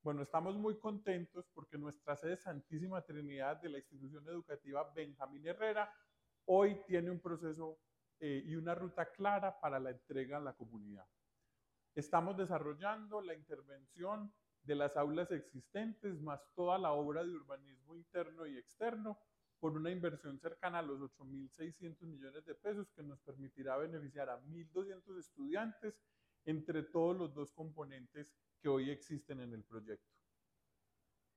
Bueno, estamos muy contentos porque nuestra sede Santísima Trinidad de la institución educativa Benjamín Herrera hoy tiene un proceso y una ruta clara para la entrega a la comunidad. Estamos desarrollando la intervención de las aulas existentes más toda la obra de urbanismo interno y externo por una inversión cercana a los 8.600 millones de pesos que nos permitirá beneficiar a 1.200 estudiantes entre todos los dos componentes que hoy existen en el proyecto.